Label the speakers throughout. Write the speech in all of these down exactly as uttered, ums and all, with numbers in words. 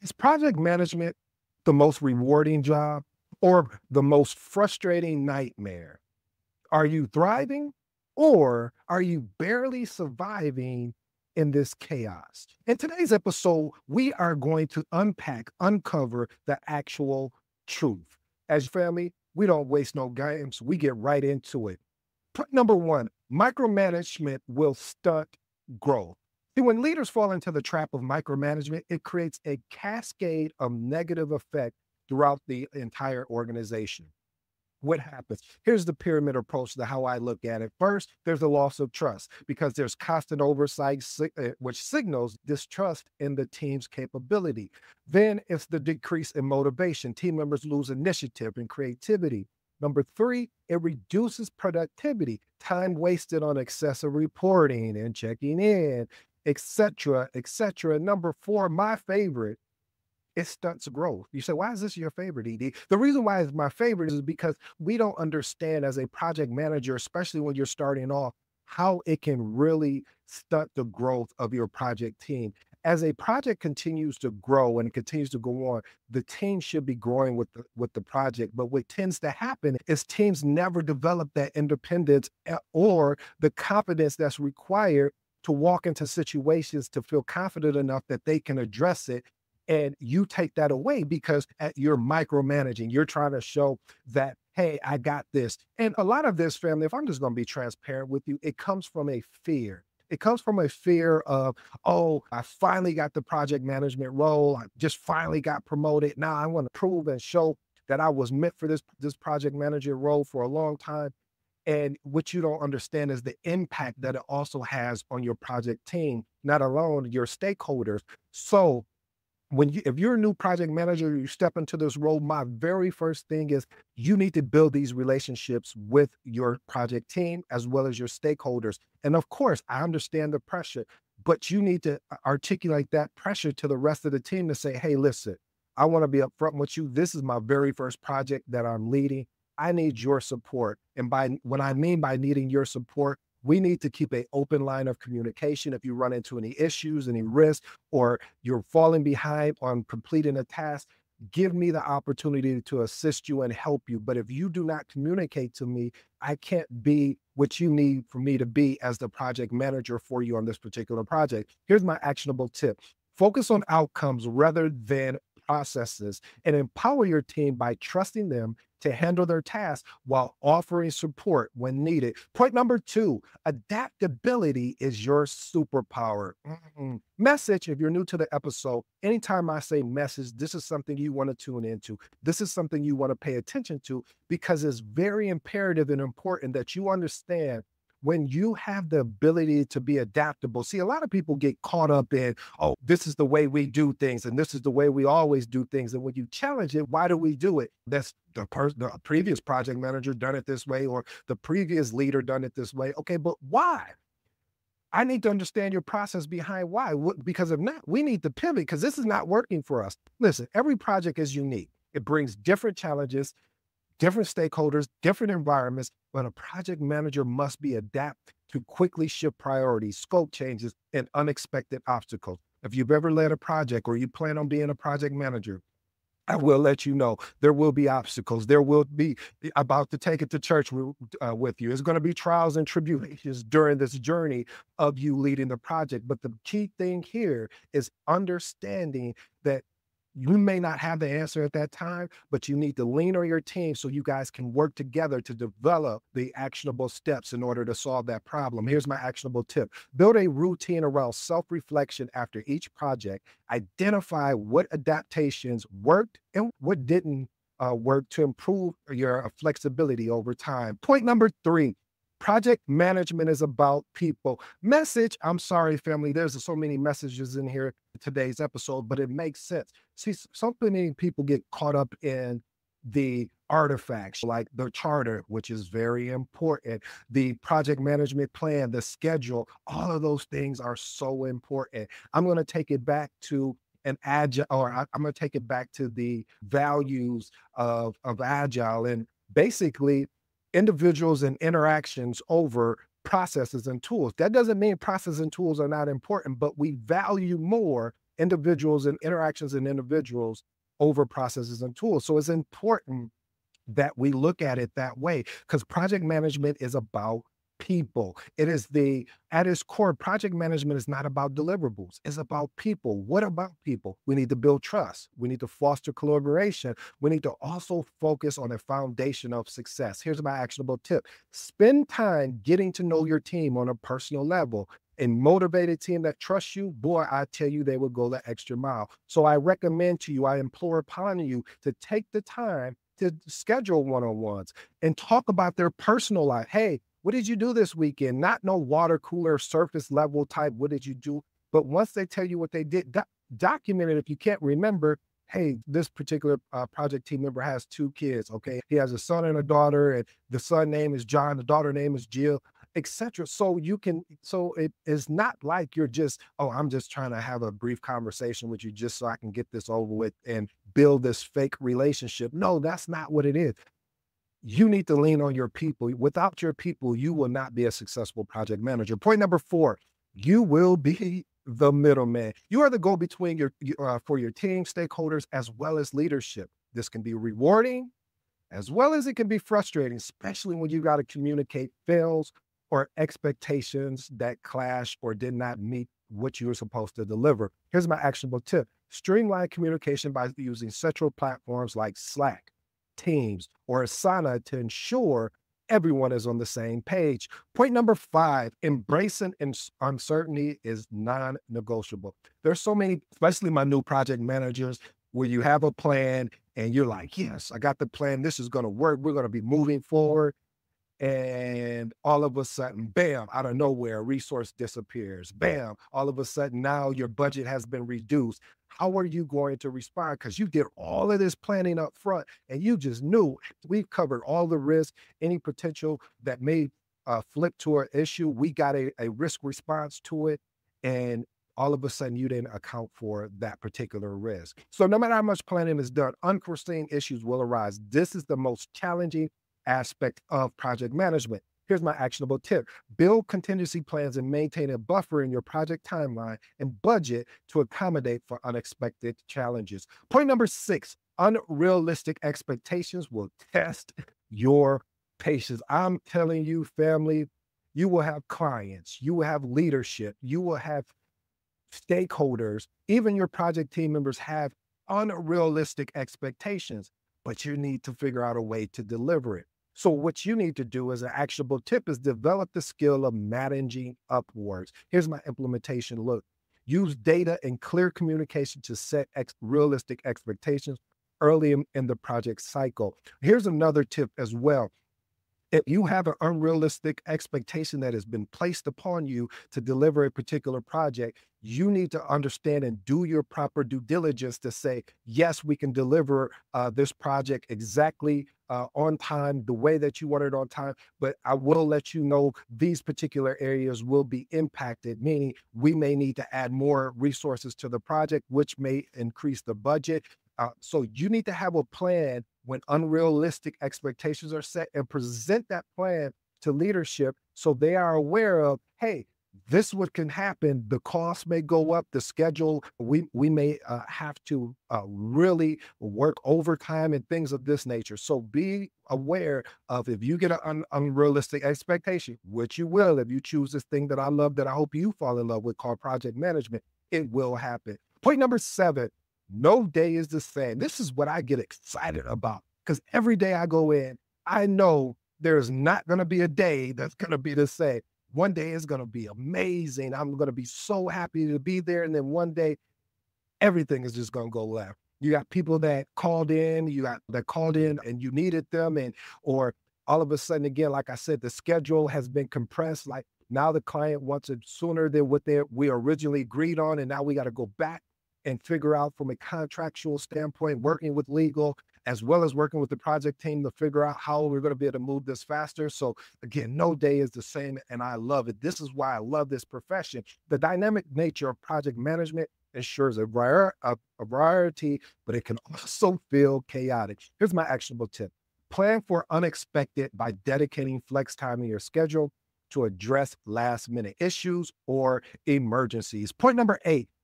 Speaker 1: Is project management the most rewarding job or the most frustrating nightmare? Are you thriving or are you barely surviving in this chaos? In today's episode, we are going to unpack, uncover the actual truth. As family, we don't waste no games. We get right into it. Point number one, micromanagement will stunt growth. See, when leaders fall into the trap of micromanagement, it creates a cascade of negative effect throughout the entire organization. What happens? Here's the pyramid approach to how I look at it. First, there's a loss of trust because there's constant oversight, si- uh, which signals distrust in the team's capability. Then it's the decrease in motivation. Team members lose initiative and creativity. Number three, it reduces productivity, time wasted on excessive reporting and checking in, et cetera, et cetera. Number four, my favorite, it stunts growth. You say, why is this your favorite, E D? The reason why it's my favorite is because we don't understand as a project manager, especially when you're starting off, how it can really stunt the growth of your project team. As a project continues to grow and continues to go on, the team should be growing with the with the project. But what tends to happen is teams never develop that independence eh, or the confidence that's required to walk into situations to feel confident enough that they can address it, and you take that away because at, you're micromanaging. You're trying to show that, hey, I got this. And a lot of this, family, if I'm just going to be transparent with you, it comes from a fear. It comes from a fear of, oh, I finally got the project management role. I just finally got promoted. Now I want to prove and show that I was meant for this, this project manager role for a long time. And what you don't understand is the impact that it also has on your project team, not alone your stakeholders. So when you if you're a new project manager, you step into this role, my very first thing is you need to build these relationships with your project team as well as your stakeholders. And of course, I understand the pressure, but you need to articulate that pressure to the rest of the team to say, hey, listen, I want to be upfront with you. This is my very first project that I'm leading. I need your support. And by what I mean by needing your support, we need to keep an open line of communication. If you run into any issues, any risks, or you're falling behind on completing a task, give me the opportunity to assist you and help you. But if you do not communicate to me, I can't be what you need for me to be as the project manager for you on this particular project. Here's my actionable tip. Focus on outcomes rather than processes and empower your team by trusting them to handle their tasks while offering support when needed. Point number two, adaptability is your superpower. Mm. Message, if you're new to the episode, anytime I say message, this is something you want to tune into. This is something you want to pay attention to because it's very imperative and important that you understand when you have the ability to be adaptable. See, a lot of people get caught up in, oh, this is the way we do things, and this is the way we always do things. And when you challenge it, why do we do it? That's the person, the previous project manager done it this way, or the previous leader done it this way. Okay, but why? I need to understand your process behind why. What- Because if not, we need to pivot because this is not working for us. Listen, every project is unique. It brings different challenges, different stakeholders, different environments, but a project manager must be adapt to quickly shift priorities, scope changes, and unexpected obstacles. If you've ever led a project or you plan on being a project manager, I will let you know there will be obstacles. There will be about to take it to church uh, with you. It's going to be trials and tribulations during this journey of you leading the project. But the key thing here is understanding that you may not have the answer at that time, but you need to lean on your team so you guys can work together to develop the actionable steps in order to solve that problem. Here's my actionable tip. Build a routine around self-reflection after each project. Identify what adaptations worked and what didn't uh, work to improve your flexibility over time. Point number three, project management is about people. Message, I'm sorry, family, there's so many messages in here in today's episode, but it makes sense. See, so many people get caught up in the artifacts like the charter, which is very important, the project management plan, the schedule, all of those things are so important. I'm going to take it back to an agile, or I, I'm going to take it back to the values of, of agile. And basically, individuals and interactions over processes and tools. That doesn't mean processes and tools are not important, but we value more individuals and interactions and individuals over processes and tools. So it's important that we look at it that way because project management is about people. It is the, at its core, project management is not about deliverables. It's about people. What about people? We need to build trust. We need to foster collaboration. We need to also focus on a foundation of success. Here's my actionable tip. Spend time getting to know your team on a personal level. A motivated team that trusts you, boy, I tell you, they will go the extra mile. So I recommend to you, I implore upon you to take the time to schedule one-on-ones and talk about their personal life. Hey, what did you do this weekend? Not no water cooler, surface level type, what did you do? But once they tell you what they did, doc document it if you can't remember. Hey, this particular uh, project team member has two kids, okay? He has a son and a daughter, and the son name is John, the daughter name is Jill, et cetera. So you can, so it is not like you're just, oh, I'm just trying to have a brief conversation with you just so I can get this over with and build this fake relationship. No, that's not what it is. You need to lean on your people. Without your people, you will not be a successful project manager. Point number four, you will be the middleman. You are the go-between your, uh, for your team, stakeholders, as well as leadership. This can be rewarding, as well as it can be frustrating, especially when you got to communicate fails or expectations that clash or did not meet what you were supposed to deliver. Here's my actionable tip. Streamline communication by using central platforms like Slack, Teams, or Asana to ensure everyone is on the same page. Point number five, embracing uncertainty is non-negotiable. There's so many, especially my new project managers, where you have a plan and you're like, yes, I got the plan. This is going to work. We're going to be moving forward. And all of a sudden, bam, out of nowhere, a resource disappears. Bam, all of a sudden now your budget has been reduced. How are you going to respond? Because you did all of this planning up front and you just knew we've covered all the risk, any potential that may uh, flip to an issue. We got a, a risk response to it. And all of a sudden you didn't account for that particular risk. So no matter how much planning is done, unforeseen issues will arise. This is the most challenging aspect of project management. Here's my actionable tip. Build contingency plans and maintain a buffer in your project timeline and budget to accommodate for unexpected challenges. Point number six, unrealistic expectations will test your patience. I'm telling you, family, you will have clients, you will have leadership, you will have stakeholders, even your project team members have unrealistic expectations, but you need to figure out a way to deliver it. So what you need to do as an actionable tip is develop the skill of managing upwards. Here's my implementation. Look, use data and clear communication to set ex realistic expectations early in, in the project cycle. Here's another tip as well. If you have an unrealistic expectation that has been placed upon you to deliver a particular project, you need to understand and do your proper due diligence to say, yes, we can deliver uh, this project exactly uh, on time, the way that you want it on time, but I will let you know these particular areas will be impacted, meaning we may need to add more resources to the project, which may increase the budget. Uh, so you need to have a plan when unrealistic expectations are set and present that plan to leadership so they are aware of, hey, this is what can happen. The cost may go up, the schedule, we, we may uh, have to uh, really work overtime and things of this nature. So be aware of if you get an un unrealistic expectation, which you will if you choose this thing that I love, that I hope you fall in love with called project management, it will happen. Point number seven, no day is the same. This is what I get excited about because every day I go in, I know there's not going to be a day that's going to be the same. One day is going to be amazing. I'm going to be so happy to be there. And then one day, everything is just going to go left. You got people that called in, you got that called in and you needed them. And, or all of a sudden, again, like I said, the schedule has been compressed. Like now the client wants it sooner than what they, we originally agreed on. And now we got to go back and figure out from a contractual standpoint, working with legal, as well as working with the project team to figure out how we're going to be able to move this faster. So again, no day is the same, and I love it. This is why I love this profession. The dynamic nature of project management ensures a, vari a, a variety, but it can also feel chaotic. Here's my actionable tip. Plan for unexpected by dedicating flex time in your schedule to address last minute issues or emergencies. Point number eight,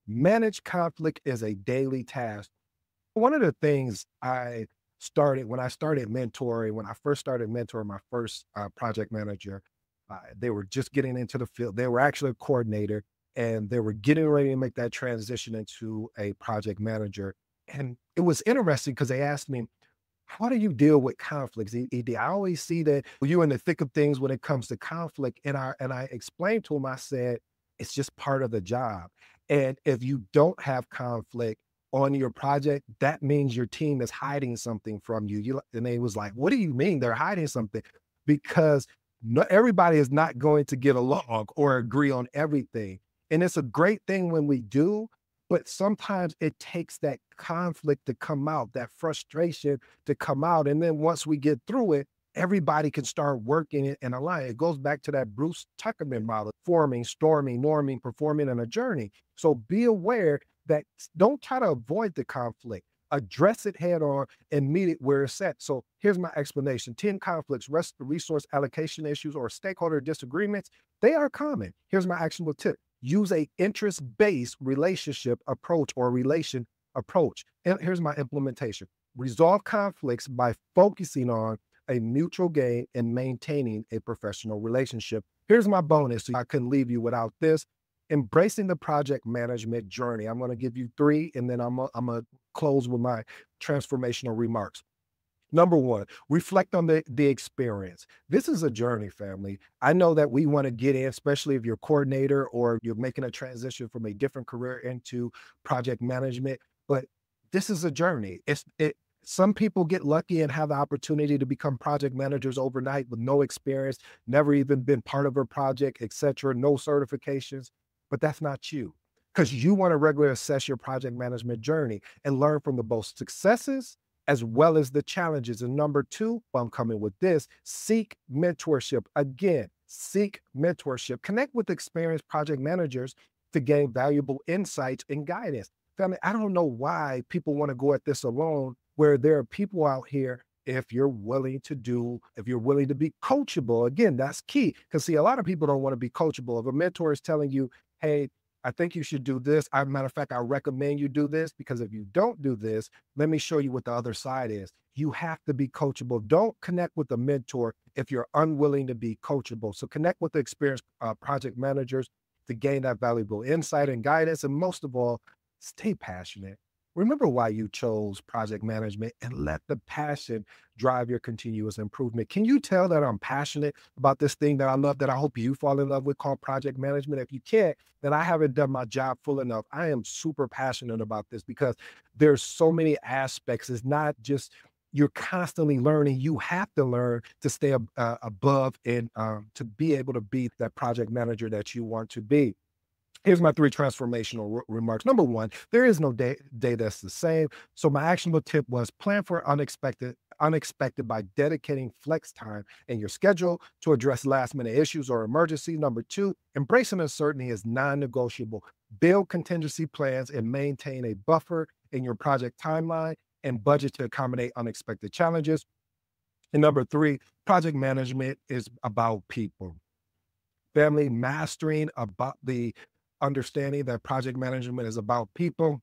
Speaker 1: Manage conflict is a daily task. One of the things I started when I started mentoring, when I first started mentoring my first uh, project manager, uh, they were just getting into the field. They were actually a coordinator and they were getting ready to make that transition into a project manager. And it was interesting because they asked me, how do you deal with conflicts? E- E D, I always see that you're in the thick of things when it comes to conflict. And I and I explained to him, I said, it's just part of the job. And if you don't have conflict on your project, that means your team is hiding something from you. You and they was like, what do you mean they're hiding something? Because no, everybody is not going to get along or agree on everything. And it's a great thing when we do, but sometimes it takes that conflict to come out, that frustration to come out. And then once we get through it, everybody can start working it and align. It goes back to that Bruce Tuckerman model, forming, storming, norming, performing, and a journey. So be aware that don't try to avoid the conflict. Address it head on and meet it where it's at. So here's my explanation. ten conflicts, rest resource allocation issues, or stakeholder disagreements, they are common. Here's my actionable tip. Use a interest-based relationship approach or relation approach. And here's my implementation. Resolve conflicts by focusing on a mutual gain and maintaining a professional relationship. Here's my bonus. So I couldn't leave you without this. Embracing the project management journey. I'm going to give you three, and then I'm going to close with my transformational remarks. Number one, reflect on the, the experience. This is a journey, family. I know that we want to get in, especially if you're a coordinator or you're making a transition from a different career into project management, but this is a journey. It's it. Some people get lucky and have the opportunity to become project managers overnight with no experience, never even been part of a project, et cetera, no certifications, but that's not you. Because you want to regularly assess your project management journey and learn from the both successes as well as the challenges. And number two, well, I'm coming with this, seek mentorship. Again, seek mentorship. Connect with experienced project managers to gain valuable insights and guidance. Family, I don't know why people want to go at this alone, where there are people out here, if you're willing to do, if you're willing to be coachable, again, that's key. Because see, a lot of people don't want to be coachable. If a mentor is telling you, hey, I think you should do this. As a matter of fact, I recommend you do this because if you don't do this, let me show you what the other side is. You have to be coachable. Don't connect with a mentor if you're unwilling to be coachable. So connect with the experienced uh, project managers to gain that valuable insight and guidance. And most of all, stay passionate. Remember why you chose project management and let the passion drive your continuous improvement. Can you tell that I'm passionate about this thing that I love, that I hope you fall in love with, called project management? If you can't, then I haven't done my job full enough. I am super passionate about this because there's so many aspects. It's not just you're constantly learning. You have to learn to stay ab- uh, above and um, to be able to be that project manager that you want to be. Here's my three transformational re- remarks. Number one, there is no day, day that's the same. So my actionable tip was plan for unexpected, unexpected by dedicating flex time in your schedule to address last minute issues or emergency. Number two, embracing uncertainty is non-negotiable. Build contingency plans and maintain a buffer in your project timeline and budget to accommodate unexpected challenges. And number three, project management is about people. Family, mastering about the understanding that project management is about people.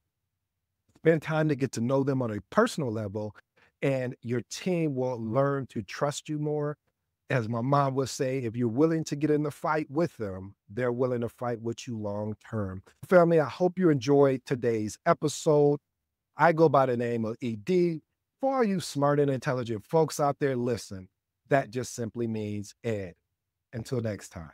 Speaker 1: Spend time to get to know them on a personal level, and your team will learn to trust you more. As my mom would say, if you're willing to get in the fight with them, they're willing to fight with you long term. Family, I hope you enjoyed today's episode. I go by the name of E D. For all you smart and intelligent folks out there, listen, that just simply means Ed. Until next time.